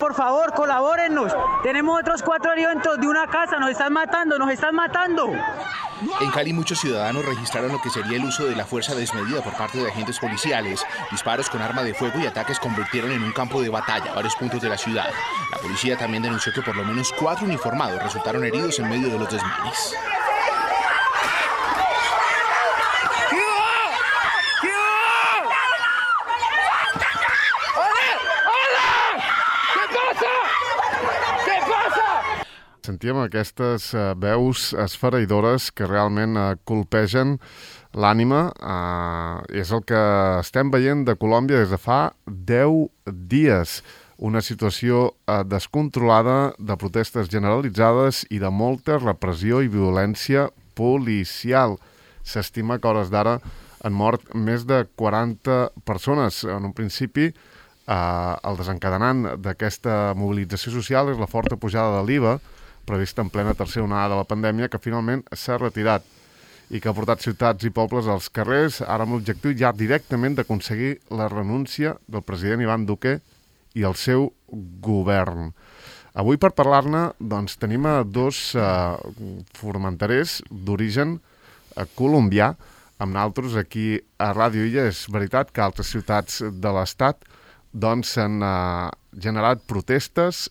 por favor, colabórennos. Tenemos otros 4 heridos dentro de una casa, nos están matando, nos están matando. En Cali muchos ciudadanos registraron lo que sería el uso de la fuerza desmedida por parte de agentes policiales. Disparos con arma de fuego y ataques convirtieron en un campo de batalla varios puntos de la ciudad. La policía también denunció que por lo menos 4 uniformados resultaron heridos en medio de los desmanes. Sentíem aquestes veus esfereïdores que realment colpegen l'ànima. És el que estem veient de Colòmbia des de fa 10 dies. Una situació descontrolada de protestes generalitzades i de molta repressió i violència policial. S'estima que a hores d'ara han mort més de 40 persones. En un principi, el desencadenant d'aquesta mobilització social és la forta pujada de l'IVA, prevista en plena tercera onada de la pandèmia, que finalment s'ha retirat i que ha portat ciutats i pobles als carrers, ara amb l'objectiu ja directament d'aconseguir la renúncia del president Iván Duque i el seu govern. Avui, per parlar-ne, doncs, tenim a 2 formenterers d'origen colombià, amb naltros aquí a Ràdio Illa. És veritat que altres ciutats de l'Estat doncs s'han generat protestes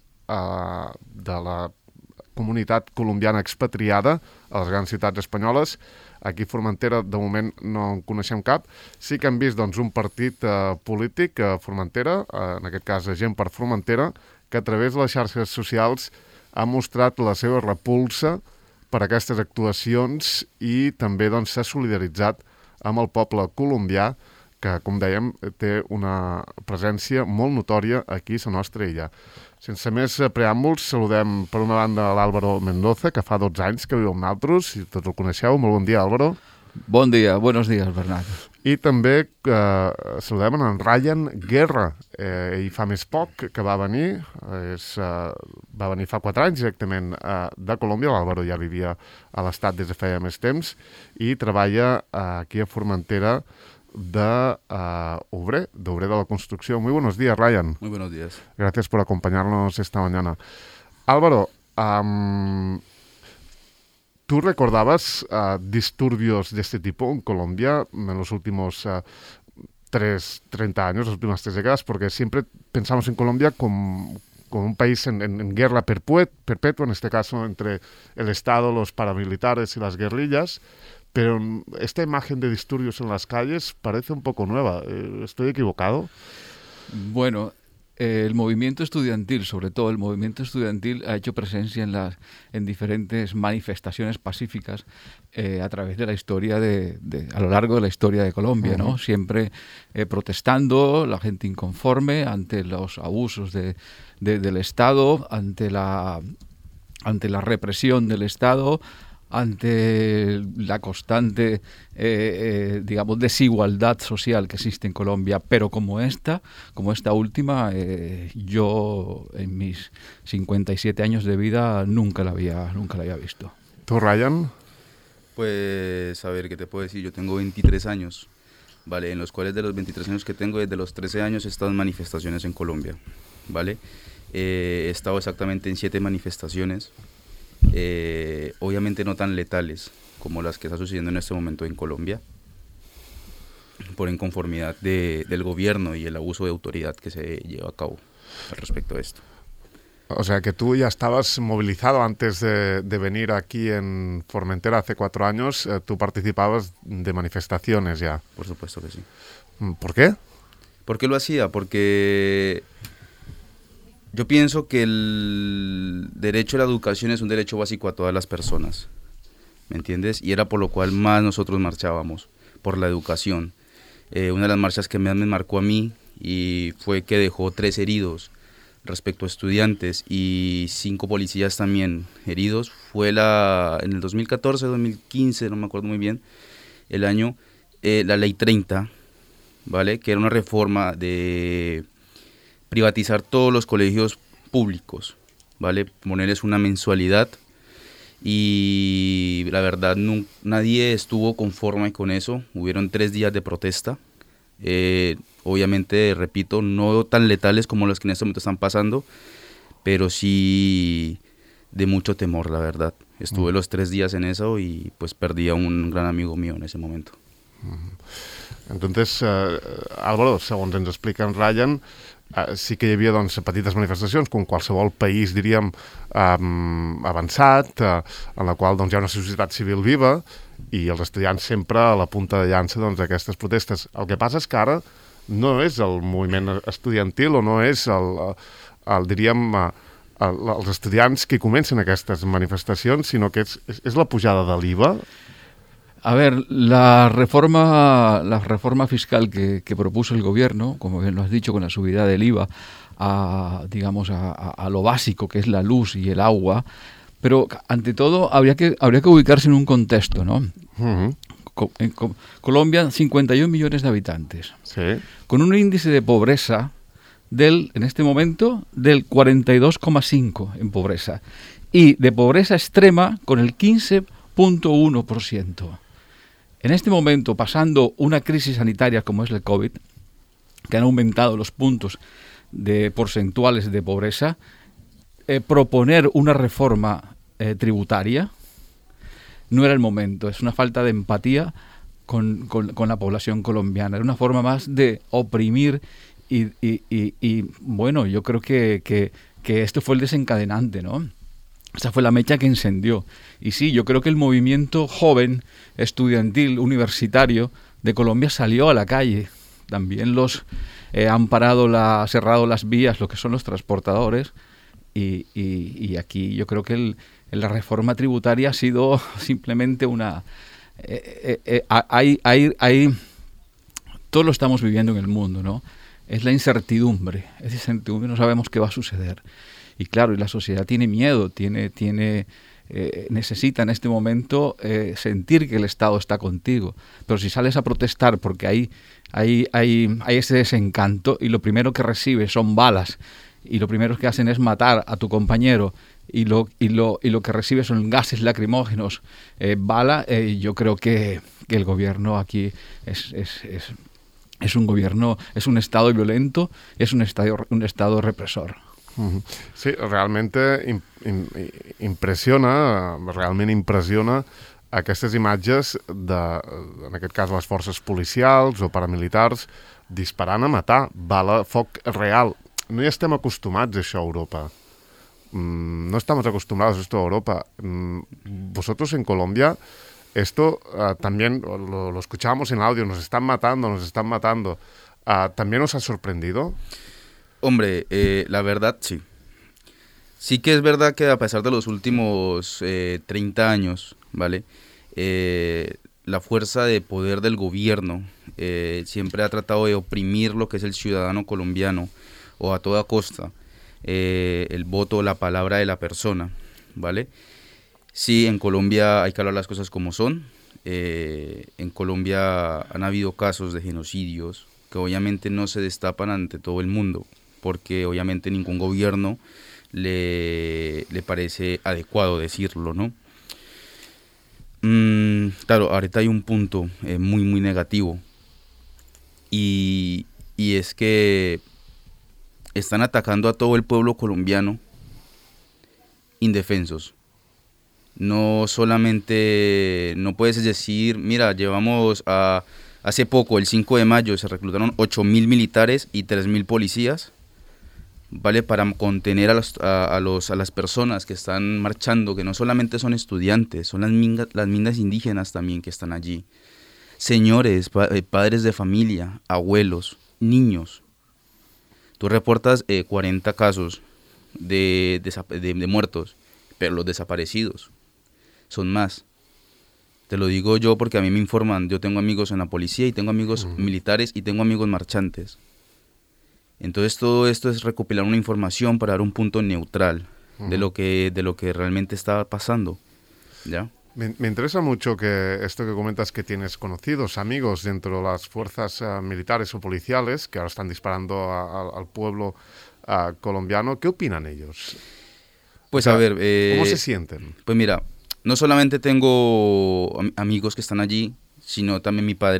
de la comunitat colombiana expatriada a les grans ciutats espanyoles. Aquí a Formentera, de moment, no en coneixem cap. Sí que hem vist doncs, un partit polític a Formentera, en aquest cas Gent per Formentera, que a través de les xarxes socials ha mostrat la seva repulsa per aquestes actuacions i també doncs, s'ha solidaritzat amb el poble colombià, que, com dèiem, té una presència molt notòria aquí a la nostra illa. Sense més preàmbuls, saludem per una banda l'Álvaro Mendoza, que fa 12 anys que viu amb nosaltres, i tots el coneixeu. Molt bon dia, Álvaro. Bon dia, buenos días, Bernat. I també saludem en Ryan Guerra. Ell fa més poc que va venir, va venir fa 4 anys directament de Colòmbia. L'Álvaro ja vivia a l'Estat des de feia més temps i treballa aquí a Formentera obrer de la construcción. Muy buenos días, Ryan. Muy buenos días. Gracias por acompañarnos esta mañana. Álvaro, ¿tú recordabas disturbios de este tipo en Colombia en los últimos 30 años, las últimas 3 décadas? Porque siempre pensamos en Colombia como un país en guerra perpetua, en este caso entre el Estado, los paramilitares y las guerrillas. Pero esta imagen de disturbios en las calles parece un poco nueva. ¿Estoy equivocado? Bueno, el movimiento estudiantil, sobre todo el movimiento estudiantil, ha hecho presencia en diferentes manifestaciones pacíficas a través de la historia a lo largo de la historia de Colombia, ¿no? Siempre protestando, la gente inconforme ante los abusos del Estado, ante la represión del Estado, ante la constante, digamos, desigualdad social que existe en Colombia, pero como esta última, yo en mis 57 años de vida nunca la había visto. ¿Tú, Ryan? Pues, a ver, ¿qué te puedo decir? Yo tengo 23 años, ¿vale? En los cuales de los 23 años que tengo, desde los 13 años he estado en manifestaciones en Colombia, ¿vale? He estado exactamente en 7 manifestaciones. Obviamente no tan letales como las que está sucediendo en este momento en Colombia, por inconformidad del gobierno y el abuso de autoridad que se lleva a cabo al respecto de esto. O sea que tú ya estabas movilizado antes de venir aquí en Formentera hace 4 años, tú participabas de manifestaciones ya. Por supuesto que sí. ¿Por qué? ¿Por qué lo hacía? Porque yo pienso que el derecho a la educación es un derecho básico a todas las personas, ¿me entiendes? Y era por lo cual más nosotros marchábamos, por la educación. Una de las marchas que más me marcó a mí y fue que dejó 3 heridos respecto a estudiantes y 5 policías también heridos, fue en el 2014, 2015, no me acuerdo muy bien, el año, la Ley 30, ¿vale? Que era una reforma de privatizar todos los colegios públicos, ¿vale? Ponerles una mensualidad y la verdad nadie estuvo conforme con eso. Hubieron 3 días de protesta, obviamente, repito, no tan letales como los que en este momento están pasando, pero sí de mucho temor, la verdad. Estuve los 3 días en eso y pues perdí a un gran amigo mío en ese momento. Entonces, Álvaro, segons ens explica en Ryan, sí que hi havia doncs, petites manifestacions, com qualsevol país, diríem, avançat, en la qual doncs, hi ha una societat civil viva i els estudiants sempre a la punta de llança d'aquestes protestes. El que passa és que ara no és el moviment estudiantil o no és diríem, els estudiants que comencen aquestes manifestacions, sinó que és la pujada de l'IVA. A ver, la reforma fiscal que propuso el gobierno, como bien lo has dicho, con la subida del IVA digamos, a lo básico que es la luz y el agua, pero ante todo habría que ubicarse en un contexto, ¿no? Uh-huh. En Colombia, 51 millones de habitantes, Sí. con un índice de pobreza en este momento, del 42,5 en pobreza, y de pobreza extrema con el 15,1%. En este momento, pasando una crisis sanitaria como es el COVID, que han aumentado los puntos porcentuales de pobreza, proponer una reforma tributaria no era el momento. Es una falta de empatía con la población colombiana. Es una forma más de oprimir y bueno, yo creo que esto fue el desencadenante, ¿no? Esa fue la mecha que encendió. Y sí, yo creo que el movimiento joven, estudiantil, universitario de Colombia salió a la calle. También han cerrado las vías, lo que son los transportadores. Y aquí yo creo que la reforma tributaria ha sido simplemente una... todo lo estamos viviendo en el mundo, ¿no? Es la incertidumbre. Esa incertidumbre, no sabemos qué va a suceder. Y claro, la sociedad tiene miedo, necesita en este momento sentir que el Estado está contigo. Pero si sales a protestar porque hay ese desencanto y lo primero que recibes son balas y lo primero que hacen es matar a tu compañero y lo que recibes son gases lacrimógenos, yo creo que el gobierno aquí es un gobierno, es un Estado violento, es un Estado represor. Sí, realment impressiona aquestes imatges en aquest cas, les forces policials o paramilitars disparant a matar, bala, foc real. No hi estem acostumats a això a Europa. No estamos acostumbrados a esto a Europa. Vosotros en Colombia, esto también lo escuchamos en audio, nos están matando. ¿También os ha sorprendido? Hombre, la verdad sí. Sí que es verdad que a pesar de los últimos 30 años, ¿vale? La fuerza de poder del gobierno siempre ha tratado de oprimir lo que es el ciudadano colombiano o a toda costa el voto, la palabra de la persona, ¿vale? Sí, en Colombia hay que hablar las cosas como son. En Colombia han habido casos de genocidios que obviamente no se destapan ante todo el mundo, porque obviamente ningún gobierno le parece adecuado decirlo, ¿no? Claro, ahorita hay un punto muy, muy negativo y es que están atacando a todo el pueblo colombiano indefensos. No solamente, no puedes decir, mira, hace poco, el 5 de mayo, se reclutaron 8.000 militares y 3.000 policías, ¿vale? Para contener a las personas que están marchando, que no solamente son estudiantes, son las mingas indígenas también que están allí. Señores, padres de familia, abuelos, niños. Tú reportas 40 casos de muertos, pero los desaparecidos son más. Te lo digo yo porque a mí me informan, yo tengo amigos en la policía y tengo amigos militares y tengo amigos marchantes. Entonces todo esto es recopilar una información para dar un punto neutral de lo que realmente está pasando, ¿ya? Me interesa mucho que esto que comentas, que tienes conocidos, amigos dentro de las fuerzas militares o policiales que ahora están disparando al pueblo colombiano. ¿Qué opinan ellos? Pues o sea, a ver... ¿cómo se sienten? Pues mira, no solamente tengo amigos que están allí, sino también mi padre.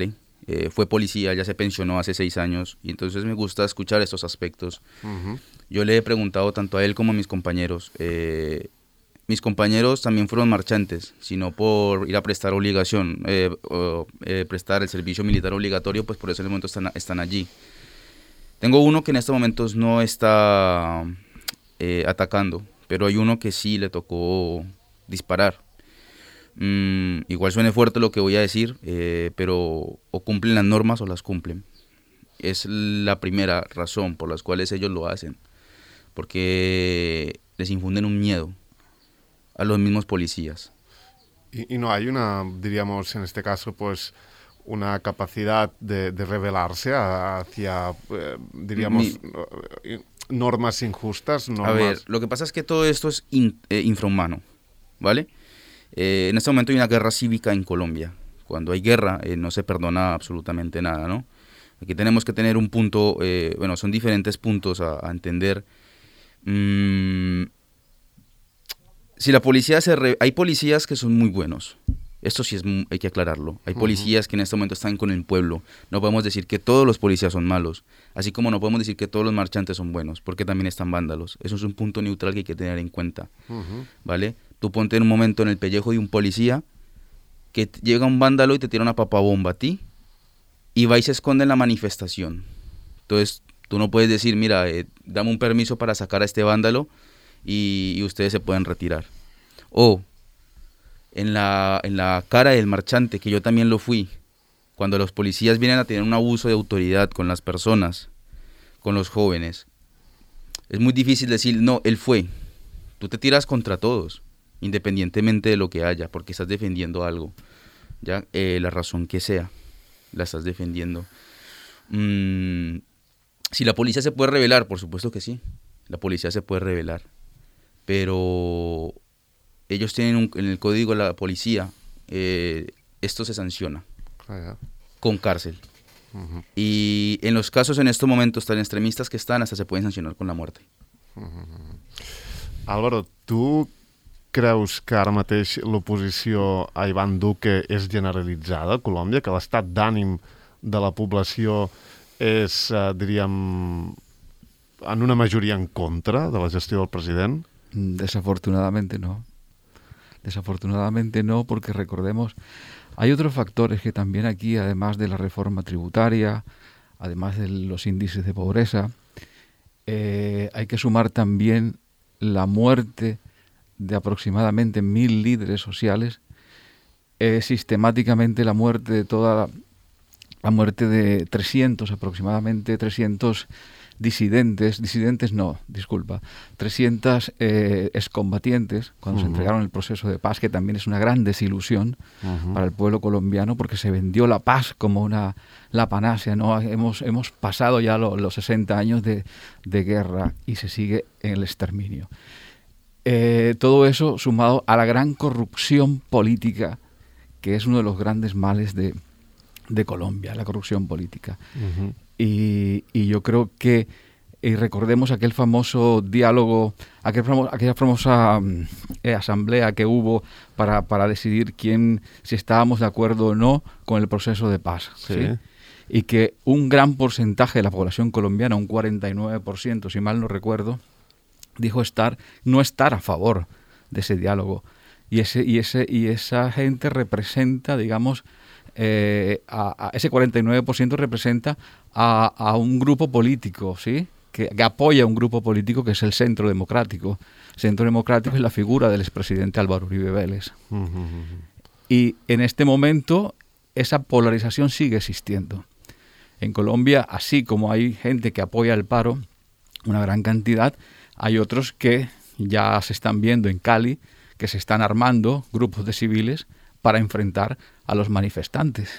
fue policía, ya se pensionó hace 6 años, y entonces me gusta escuchar estos aspectos. Yo le he preguntado tanto a él como a mis compañeros. Mis compañeros también fueron marchantes, sino por ir a prestar obligación, prestar el servicio militar obligatorio, pues por ese momento están allí. Tengo uno que en estos momentos no está atacando, pero hay uno que sí le tocó disparar. Igual suene fuerte lo que voy a decir, pero o cumplen las normas o las cumplen. Es la primera razón por las cuales ellos lo hacen, porque les infunden un miedo a los mismos policías. Y no hay una, diríamos, en este caso, pues, una capacidad de rebelarse hacia, diríamos, normas injustas. Normas... A ver, lo que pasa es que todo esto es infrahumano, ¿vale? En este momento hay una guerra cívica en Colombia. Cuando hay guerra no se perdona absolutamente nada, ¿no? Aquí tenemos que tener un punto, bueno, son diferentes puntos a entender. Si la policía hay policías que son muy buenos. Esto sí hay que aclararlo. Hay policías que en este momento están con el pueblo. No podemos decir que todos los policías son malos, así como no podemos decir que todos los marchantes son buenos, porque también están vándalos. Eso es un punto neutral que hay que tener en cuenta, ¿vale? Tú ponte en un momento en el pellejo de un policía que llega un vándalo y te tira una papabomba a ti y va y se esconde en la manifestación. Entonces tú no puedes decir, mira, dame un permiso para sacar a este vándalo y ustedes se pueden retirar. O en la cara del marchante, que yo también lo fui, cuando los policías vienen a tener un abuso de autoridad con las personas, con los jóvenes, es muy difícil decir, no, él fue. Tú te tiras contra todos, independientemente de lo que haya, porque estás defendiendo algo, ya la razón que sea, la estás defendiendo. Si la policía se puede rebelar, por supuesto que sí, la policía se puede rebelar, pero ellos tienen en el código de la policía, esto se sanciona con cárcel. Y en los casos en estos momentos tan extremistas que están, hasta se pueden sancionar con la muerte. Álvaro, tu creus que ara mateix l'oposició a Iván Duque és generalitzada a Colòmbia, que l'estat d'ànim de la població és, diríem, en una majoria en contra de la gestió del president? Desafortunadamente no. Desafortunadamente no, porque recordemos, hay otros factores que también aquí, además de la reforma tributaria, además de los índices de pobreza, hay que sumar también la muerte de aproximadamente 1.000 líderes sociales, sistemáticamente la muerte de la muerte de 300 disidentes, 300 excombatientes cuando se entregaron el proceso de paz, que también es una gran desilusión para el pueblo colombiano, porque se vendió la paz como la panacea, ¿no? Hemos pasado ya los 60 años de guerra y se sigue en el exterminio. Todo eso sumado a la gran corrupción política, que es uno de los grandes males de Colombia, la corrupción política. Y yo creo que, y recordemos aquel famoso diálogo, aquella famosa asamblea que hubo para decidir si estábamos de acuerdo o no con el proceso de paz. ¿Sí? Y que un gran porcentaje de la población colombiana, un 49%, si mal no recuerdo, dijo no estar a favor de ese diálogo. Y esa gente representa, digamos, a ese 49% representa a un grupo político, ¿sí? que apoya a un grupo político que es el Centro Democrático. El Centro Democrático es la figura del expresidente Álvaro Uribe Vélez. Y en este momento esa polarización sigue existiendo. En Colombia, así como hay gente que apoya el paro, una gran cantidad, hay otros que ya se están viendo en Cali, que se están armando grupos de civiles para enfrentar a los manifestantes,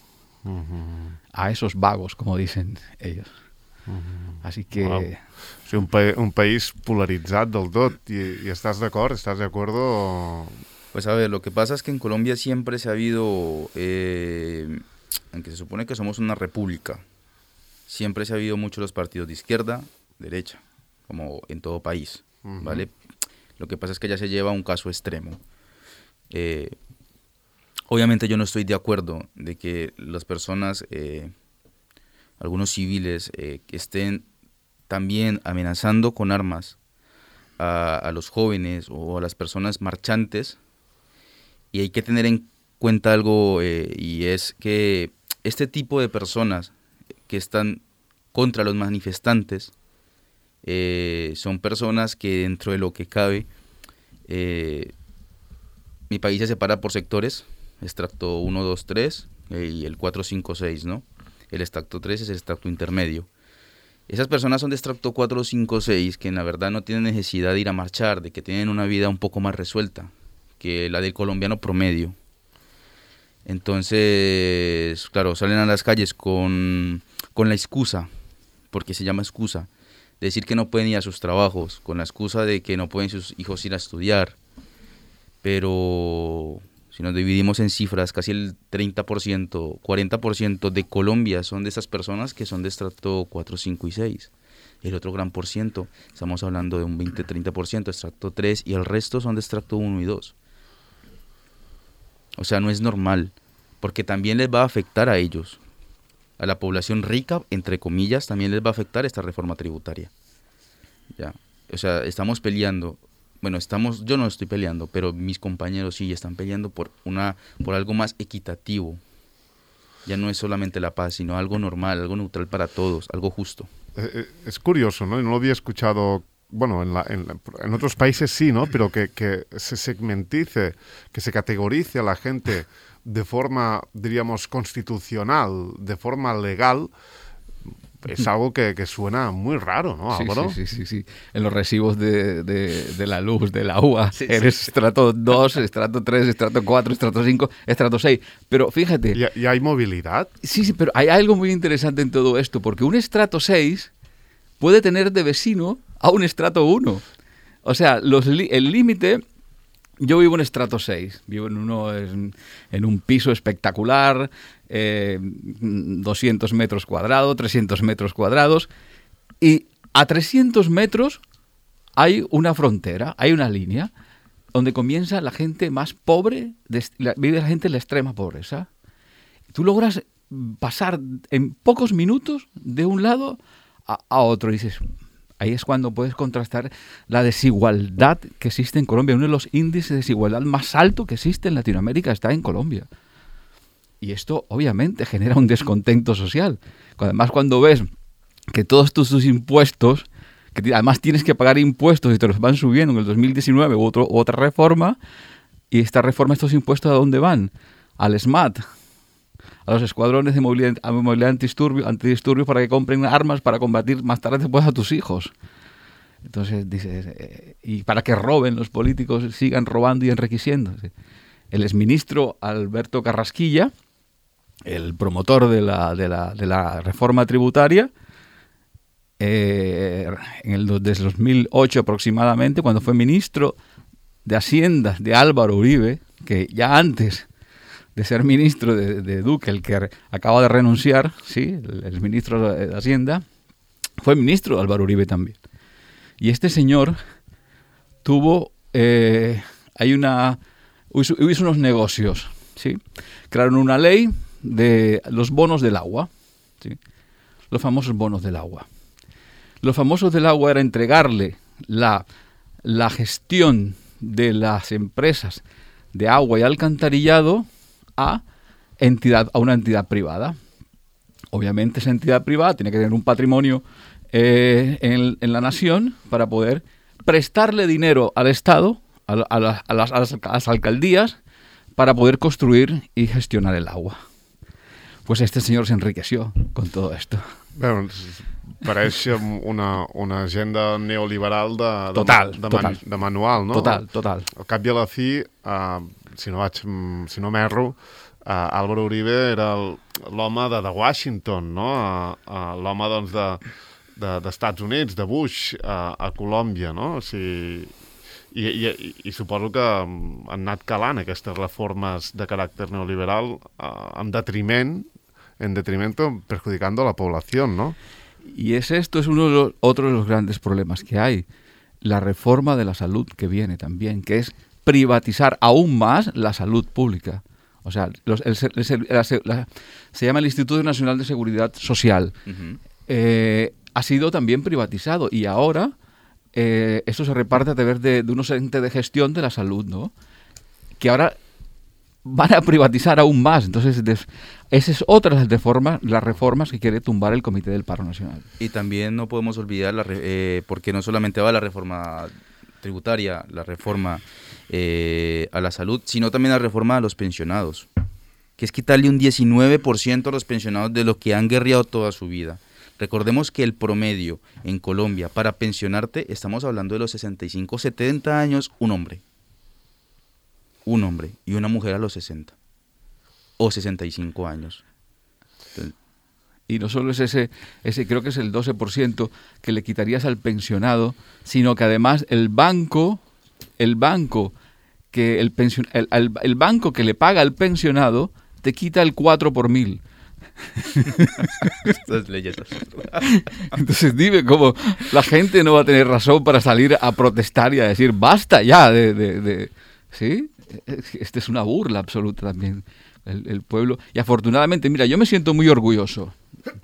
a esos vagos, como dicen ellos. Así que... Wow. Sí, un país polarizado del tot. ¿Y estás de acuerdo? ¿Estás de acuerdo? Pues a ver, lo que pasa es que en Colombia siempre se ha habido, aunque se supone que somos una república, siempre se ha habido mucho los partidos de izquierda, derecha, como en todo país, ¿vale? Lo que pasa es que ya se lleva a un caso extremo. Obviamente yo no estoy de acuerdo de que las personas, algunos civiles, que estén también amenazando con armas a los jóvenes o a las personas marchantes. Y hay que tener en cuenta algo, y es que este tipo de personas que están contra los manifestantes son personas que dentro de lo que cabe, mi país se separa por sectores, extracto 1, 2, 3 y el 4, 5, 6, ¿no? El extracto 3 es el extracto intermedio. Esas personas son de extracto 4, 5, 6 que en la verdad no tienen necesidad de ir a marchar, de que tienen una vida un poco más resuelta que la del colombiano promedio. Entonces, claro, salen a las calles con la excusa, porque se llama excusa, de decir que no pueden ir a sus trabajos, con la excusa de que no pueden sus hijos ir a estudiar. Pero si nos dividimos en cifras, casi el 30%, 40% de Colombia son de esas personas que son de extracto 4, 5 y 6. El otro gran por ciento, estamos hablando de un 20-30%, extracto 3, y el resto son de extracto 1 y 2. O sea, no es normal, porque también les va a afectar a ellos. A la población rica, entre comillas, también les va a afectar esta reforma tributaria. Ya. O sea, estamos peleando, bueno, yo no estoy peleando, pero mis compañeros sí están peleando por algo más equitativo. Ya no es solamente la paz, sino algo normal, algo neutral para todos, algo justo. Es curioso, ¿no? No lo había escuchado. Bueno, en otros países sí, ¿no? Pero que se segmentice, que se categorice a la gente de forma, diríamos, constitucional, de forma legal, es algo que suena muy raro, ¿no, Álvaro? Sí. En los recibos de la luz, del agua, eres estrato 2, estrato 3, estrato 4, estrato 5, estrato 6. Pero fíjate... ¿Y hay movilidad? Sí, pero hay algo muy interesante en todo esto, porque un estrato 6 puede tener de vecino a un estrato 1. O sea, el límite... Yo vivo en estrato 6, vivo en un piso espectacular, 200 metros cuadrados, 300 metros cuadrados, y a 300 metros hay una frontera, hay una línea, donde comienza la gente más pobre, vive la gente en la extrema pobreza. Tú logras pasar en pocos minutos de un lado a otro, y dices... Ahí es cuando puedes contrastar la desigualdad que existe en Colombia. Uno de los índices de desigualdad más alto que existe en Latinoamérica está en Colombia. Y esto obviamente genera un descontento social. Además, cuando ves que todos tus impuestos, que además tienes que pagar impuestos y te los van subiendo en el 2019 u otra reforma, y esta reforma, estos impuestos, ¿a dónde van? Al SMAT, a los escuadrones de movilidad antidisturbios para que compren armas para combatir más tarde después a tus hijos. Entonces dices, y para que roben los políticos, sigan robando y enriqueciéndose. El exministro Alberto Carrasquilla, el promotor de la reforma tributaria, desde 2008 aproximadamente, cuando fue ministro de Hacienda de Álvaro Uribe, que ya antes de ser ministro de Duque, el que acaba de renunciar, sí, el ministro de Hacienda, fue ministro de Álvaro Uribe también. Y este señor tuvo, hizo unos negocios, ¿sí? Crearon una ley de los bonos del agua, ¿sí? Los famosos bonos del agua. Los famosos del agua era entregarle la gestión de las empresas de agua y alcantarillado a una entidad privada. Obviamente esa entidad privada tiene que tener un patrimonio en la nación para poder prestarle dinero al Estado, a las alcaldías, para poder construir y gestionar el agua. Pues este señor se enriqueció con todo esto. Bueno, pareix una agenda neoliberal de manual, no? Total. Al cap i a la fi, si no m'erro, Álvaro Uribe era l'home de Washington, no? L'home doncs, d'Estats Units, de Bush, a Colòmbia, no? O sigui, i suposo que han anat calant aquestes reformes de caràcter neoliberal en detrimento, perjudicando a la población, ¿no? Y esto es otro de los grandes problemas que hay. La reforma de la salud que viene también, que es privatizar aún más la salud pública. O sea, se llama el Instituto Nacional de Seguridad Social. Ha sido también privatizado y ahora esto se reparte a través de unos entes de gestión de la salud, ¿no? Que ahora van a privatizar aún más. Entonces, esa es otra de las reformas que quiere tumbar el Comité del Paro Nacional. Y también no podemos olvidar, porque no solamente va la reforma tributaria, la reforma a la salud, sino también la reforma a los pensionados, que es quitarle un 19% a los pensionados de los que han guerreado toda su vida. Recordemos que el promedio en Colombia para pensionarte, estamos hablando de los 65, 70 años, un hombre y una mujer a los 60 o 65 años. Entonces, y no solo es ese creo que es el 12% que le quitarías al pensionado, sino que además el banco que el banco que le paga al pensionado te quita el 4 por 1000. Estas leyes. Entonces dime cómo la gente no va a tener razón para salir a protestar y a decir basta ya ¿sí? Esta es una burla absoluta también el pueblo. Y afortunadamente, mira, yo me siento muy orgulloso.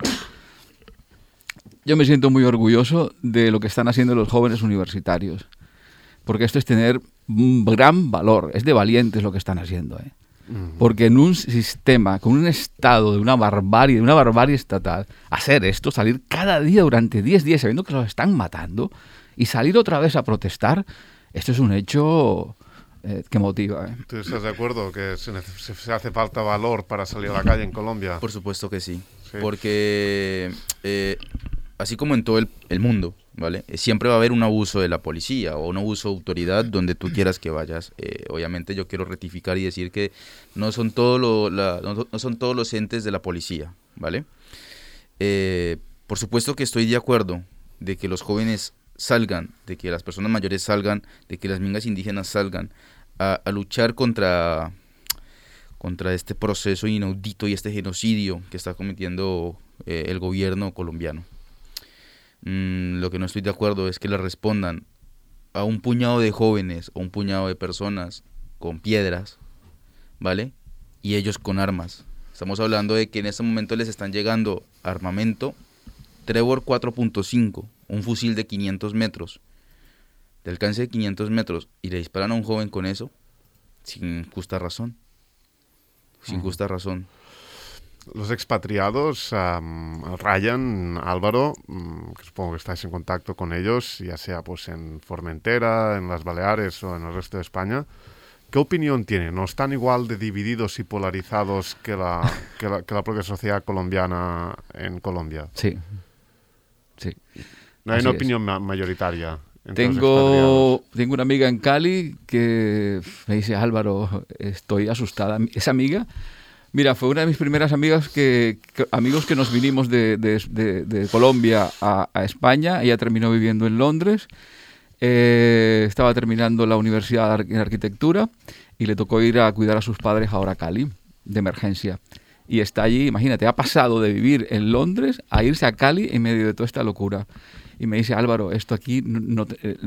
Yo me siento muy orgulloso de lo que están haciendo los jóvenes universitarios. Porque esto es tener un gran valor. Es de valientes lo que están haciendo, ¿eh? Porque en un sistema, con un estado de una barbarie estatal, hacer esto, salir cada día durante 10 días sabiendo que los están matando y salir otra vez a protestar, esto es un hecho que motiva. ¿Tú estás de acuerdo que se hace falta valor para salir a la calle en Colombia? Por supuesto que sí. Porque así como en todo el mundo, ¿vale? Siempre va a haber un abuso de la policía o un abuso de autoridad donde tú quieras que vayas. Obviamente yo quiero rectificar y decir que no son todos los entes de la policía, ¿vale? Por supuesto que estoy de acuerdo de que los jóvenes salgan, de que las personas mayores salgan, de que las mingas indígenas salgan a luchar contra este proceso inaudito y este genocidio que está cometiendo el gobierno colombiano. Lo que no estoy de acuerdo es que le respondan a un puñado de jóvenes o un puñado de personas con piedras, ¿vale? Y ellos con armas. Estamos hablando de que en este momento les están llegando armamento Trevor 4.5, un fusil de 500 metros, de alcance de 500 metros, y le disparan a un joven con eso, sin justa razón. Sin justa razón. Los expatriados, Ryan, Álvaro, que supongo que estáis en contacto con ellos, ya sea pues en Formentera, en las Baleares o en el resto de España, ¿qué opinión tienen? ¿No están igual de divididos y polarizados que la propia sociedad colombiana en Colombia? Sí. No hay una opinión mayoritaria. Tengo una amiga en Cali que me dice, Álvaro, estoy asustada. Esa amiga, mira, fue una de mis primeras amigas amigos que nos vinimos de Colombia a España. Ella terminó viviendo en Londres, estaba terminando la universidad en arquitectura y le tocó ir a cuidar a sus padres ahora a Cali, de emergencia. Y está allí, imagínate, ha pasado de vivir en Londres a irse a Cali en medio de toda esta locura. Y me dice, Álvaro, esto aquí no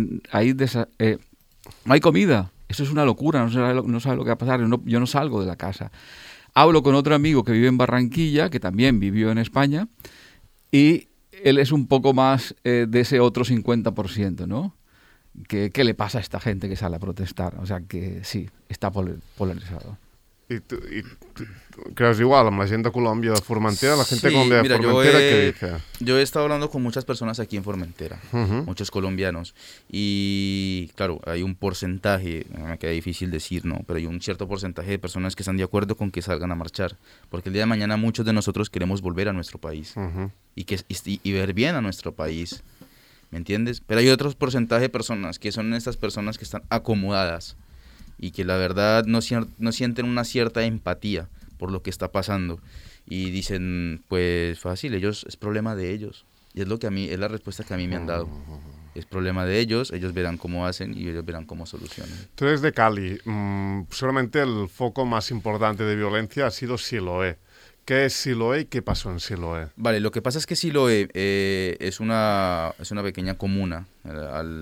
hay comida, eso es una locura, no sabe lo que va a pasar, yo no salgo de la casa. Hablo con otro amigo que vive en Barranquilla, que también vivió en España, y él es un poco más de ese otro 50%, ¿no? ¿Qué le pasa a esta gente que sale a protestar? O sea que sí, está polarizado. ¿Y tú crees igual amb la gent de Colòmbia, de Formentera? La gente de Colombia, de Formentera, ¿qué dice? Yo he estado hablando con muchas personas aquí en Formentera, muchos colombianos, y claro, hay un porcentaje, me queda difícil decir, ¿no? Pero hay un cierto porcentaje de personas que están de acuerdo con que salgan a marchar, porque el día de mañana muchos de nosotros queremos volver a nuestro país y ver bien a nuestro país, ¿me entiendes? Pero hay otro porcentaje de personas que son estas personas que están acomodadas y que la verdad no sienten una cierta empatía por lo que está pasando y dicen, pues fácil, es problema de ellos, y es la respuesta que a mí me han dado. Es problema de ellos verán cómo hacen y ellos verán cómo solucionan. Tú eres de Cali, seguramente el foco más importante de violencia ha sido Siloé. ¿Qué es Siloé y qué pasó en Siloé? Vale, lo que pasa es que Siloé es una pequeña comuna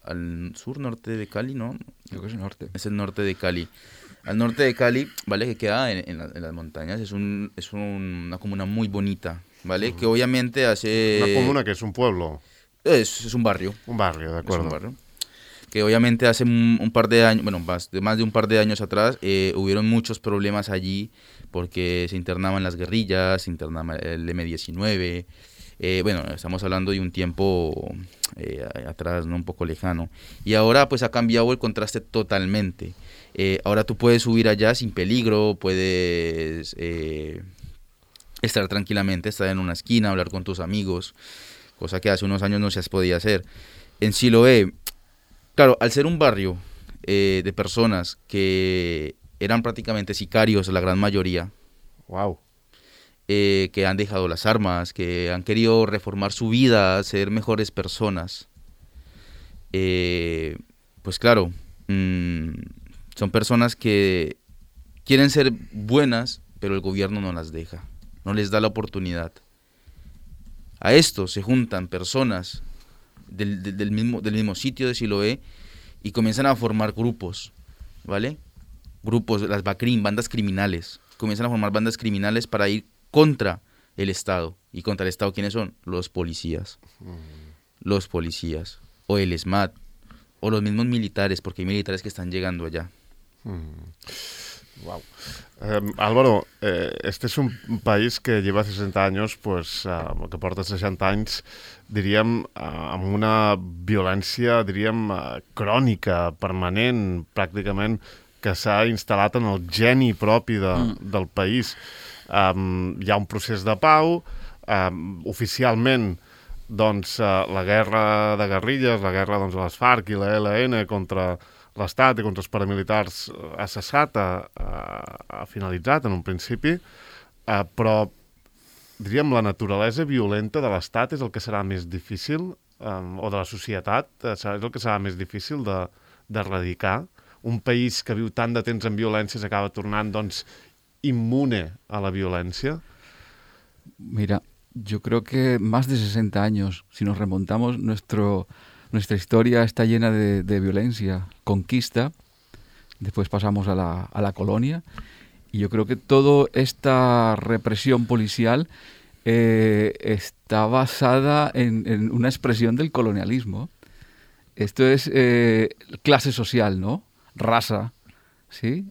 al sur, norte de Cali, ¿no? Creo que es el norte. Es el norte de Cali. Al norte de Cali, ¿vale? Que queda en las montañas, es una comuna muy bonita, ¿vale? Que obviamente hace... Una comuna que es un pueblo. Es un barrio. Un barrio, de acuerdo. Es un barrio. Que obviamente hace un par de años, bueno, más de un par de años atrás, hubieron muchos problemas allí porque se internaban las guerrillas, se internaba el M-19. Bueno, estamos hablando de un tiempo atrás, ¿no? Un poco lejano. Y ahora pues ha cambiado el contraste totalmente. Ahora tú puedes subir allá sin peligro, puedes estar tranquilamente, estar en una esquina, hablar con tus amigos, cosa que hace unos años no se podía hacer. En Siloé, claro, al ser un barrio de personas que eran prácticamente sicarios, la gran mayoría, Wow. que han dejado las armas, que han querido reformar su vida, ser mejores personas, pues claro, son personas que quieren ser buenas, pero el gobierno no las deja, no les da la oportunidad. A esto se juntan personas del mismo sitio de Siloé y comienzan a formar grupos, ¿vale? Grupos, las BACRIM, bandas criminales, comienzan a formar bandas criminales para ir contra el Estado. ¿Y contra el Estado quiénes son? Los policías. Los policías, o el SMAT, o los mismos militares, porque hay militares que están llegando allá. Wow. Álvaro, este és un país que lleva 60 anys, pues, que porta 60 anys, diríem, amb una violència, diríem, crònica, permanent, pràcticament, que s'ha instal·lat en el geni propi del país. Hi ha un procés de pau, oficialment, doncs, la guerra de guerrilles, la guerra doncs, de les FARC i la ELN contra l'Estat i contra els paramilitars ha cessat, ha finalitzat en un principi, però diríem la naturalesa violenta de l'Estat és el que serà més difícil, o de la societat, és el que serà més difícil d'erradicar. Un país que viu tant de temps en violència s'acaba tornant, doncs, inmune a la violencia. Mira, yo creo que más de 60 años, si nos remontamos, nuestra historia está llena de violencia, conquista, después pasamos a la colonia, y yo creo que toda esta represión policial está basada en una expresión del colonialismo. Esto es clase social, ¿no? Raza, ¿sí?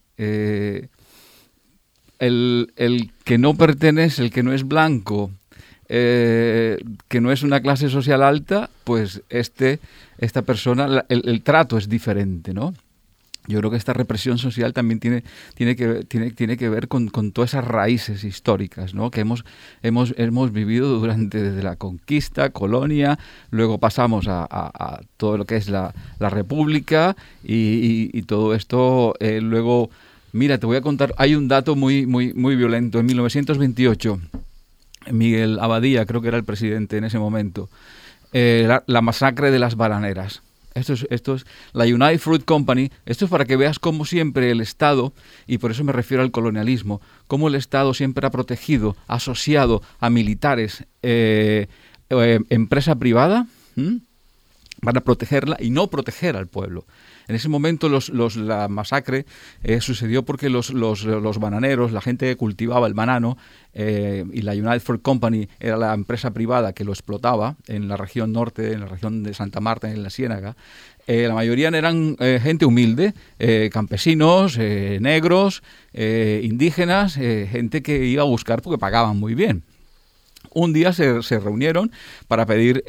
El que no pertenece, el que no es blanco, que no es una clase social alta, pues esta persona, el trato es diferente, ¿no? Yo creo que esta represión social también tiene que ver con todas esas raíces históricas, ¿no? Que hemos vivido desde la conquista, colonia, luego pasamos a todo lo que es la república y todo esto luego... Mira, te voy a contar, hay un dato muy violento. En 1928, Miguel Abadía, creo que era el presidente en ese momento, la masacre de las bananeras. Esto es la United Fruit Company. Esto es para que veas cómo siempre el Estado, y por eso me refiero al colonialismo, cómo el Estado siempre ha protegido, asociado a militares, empresa privada, para protegerla y no proteger al pueblo. En ese momento la masacre sucedió porque los bananeros, la gente que cultivaba el banano, y la United Fruit Company era la empresa privada que lo explotaba en la región norte, en la región de Santa Marta, en la Ciénaga. La mayoría eran gente humilde, campesinos, negros, indígenas, gente que iba a buscar porque pagaban muy bien. Un día se reunieron para pedir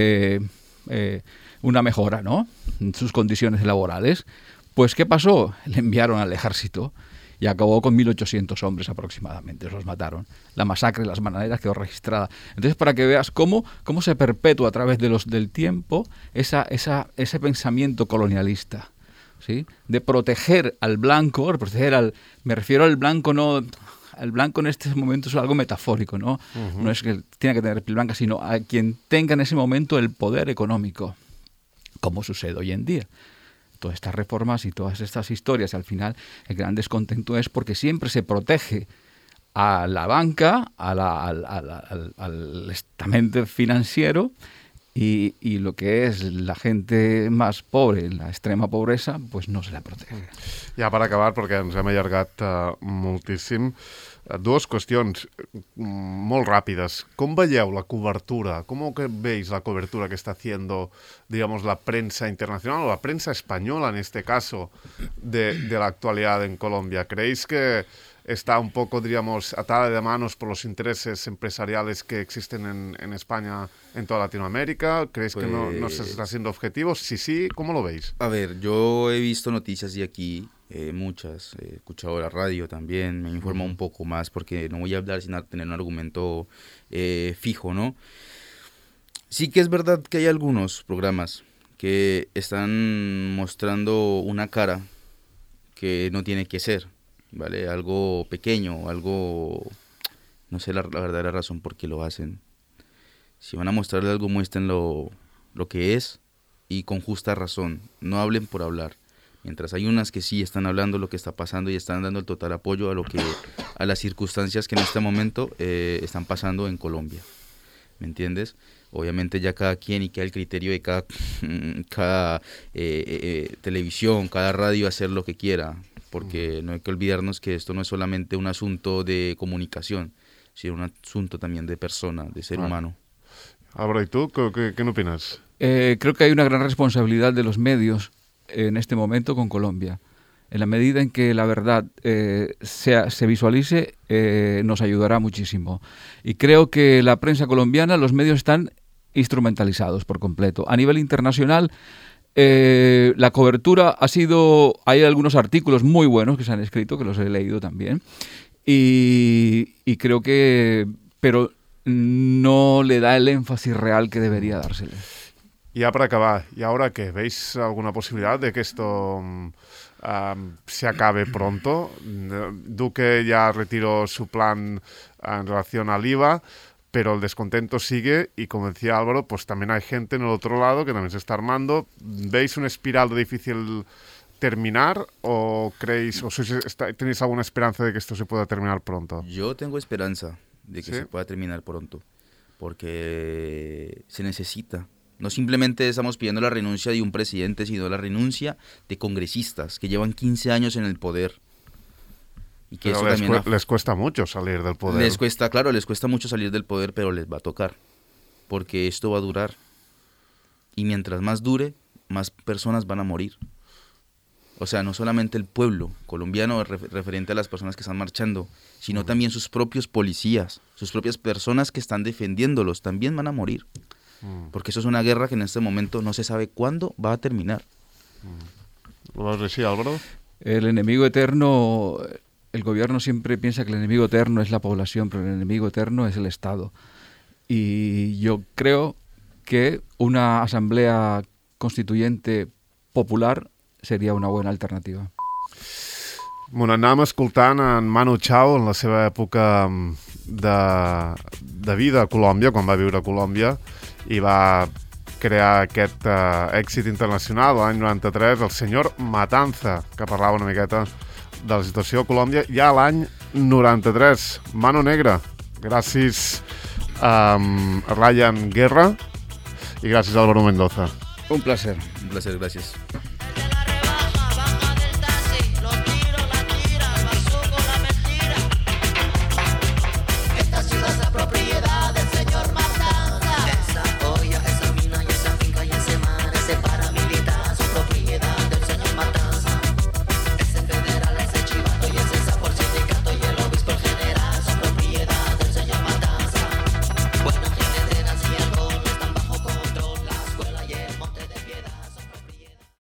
una mejora, ¿no?, en sus condiciones laborales. Pues, ¿qué pasó? Le enviaron al ejército y acabó con 1.800 hombres aproximadamente. Los mataron. La masacre de las bananeras quedó registrada. Entonces, para que veas cómo se perpetúa a través del tiempo ese pensamiento colonialista, ¿sí?, de proteger al blanco, me refiero al blanco, no... El blanco en este momento es algo metafórico, ¿no? No es que tenga que tener piel blanca, sino a quien tenga en ese momento el poder económico, como sucede hoy en día. Todas estas reformas y todas estas historias, al final, el gran descontento es porque siempre se protege a la banca, al estamento financiero, y lo que és la gente más pobre, la extrema pobresa, pues no se la protege. Ja per acabar, perquè ens hem allargat moltíssim, dues qüestions molt ràpides. Com veieu la cobertura? Com veis la cobertura que está haciendo, digamos, la prensa internacional o la prensa española, en este caso, de la actualidad en Colombia? ¿Creéis que está un poco, diríamos, atada de manos por los intereses empresariales que existen en España, en toda Latinoamérica? ¿Creéis que no se está siendo objetivos? Si sí, ¿cómo lo veis? A ver, yo he visto noticias de aquí, muchas, he escuchado la radio también, me he informado un poco más porque no voy a hablar sin tener un argumento fijo, ¿no? Sí que es verdad que hay algunos programas que están mostrando una cara que no tiene que ser, ¿vale? Algo pequeño, algo... No sé la verdadera razón por qué lo hacen. Si van a mostrarle algo, muéstrenlo lo que es y con justa razón. No hablen por hablar. Mientras hay unas que sí están hablando lo que está pasando y están dando el total apoyo a las circunstancias que en este momento están pasando en Colombia. ¿Me entiendes? Obviamente ya cada quien y queda el criterio de cada televisión, cada radio hacer lo que quiera. Porque no hay que olvidarnos que esto no es solamente un asunto de comunicación, sino un asunto también de persona, de ser humano. Álvaro, ¿y tú? ¿Qué opinas? Creo que hay una gran responsabilidad de los medios en este momento con Colombia. En la medida en que la verdad se visualice, nos ayudará muchísimo. Y creo que la prensa colombiana, los medios están instrumentalizados por completo. A nivel internacional, la cobertura ha sido... Hay algunos artículos muy buenos que se han escrito, que los he leído también, y creo que... Pero no le da el énfasis real que debería dársele. Ya para acabar, ¿y ahora qué? ¿Veis alguna posibilidad de que esto se acabe pronto? Duque ya retiró su plan en relación al IVA, pero el descontento sigue y, como decía Álvaro, pues también hay gente en el otro lado que también se está armando. ¿Veis una espiral de difícil terminar o creéis, o tenéis alguna esperanza de que esto se pueda terminar pronto? Yo tengo esperanza de que ¿Sí? se pueda terminar pronto, porque se necesita. No simplemente estamos pidiendo la renuncia de un presidente, sino la renuncia de congresistas que llevan 15 años en el poder. Y que pero eso les cuesta mucho salir del poder. Les cuesta mucho salir del poder, pero les va a tocar, porque esto va a durar. Y mientras más dure, más personas van a morir. O sea, no solamente el pueblo colombiano referente a las personas que están marchando, sino también sus propios policías, sus propias personas que están defendiéndolos, también van a morir. Porque eso es una guerra que en este momento no se sabe cuándo va a terminar. ¿Lo vas a decir, Álvaro? El enemigo eterno... El gobierno siempre piensa que el enemigo eterno es la población, pero el enemigo eterno es el Estado. Y yo creo que una asamblea constituyente popular seria una bona alternativa. Bueno, anàvem escoltant en Manu Chao en la seva època de vida a Colòmbia, quan va viure a Colòmbia, i va crear aquest èxit internacional l'any 93, el senyor Matanza, que parlava una miqueta de la situació a Colòmbia ja a l'any 93. Mano Negra, gràcies a Ryan Guerra i gràcies a Álvaro Mendoza. Un placer. Un placer, gracias.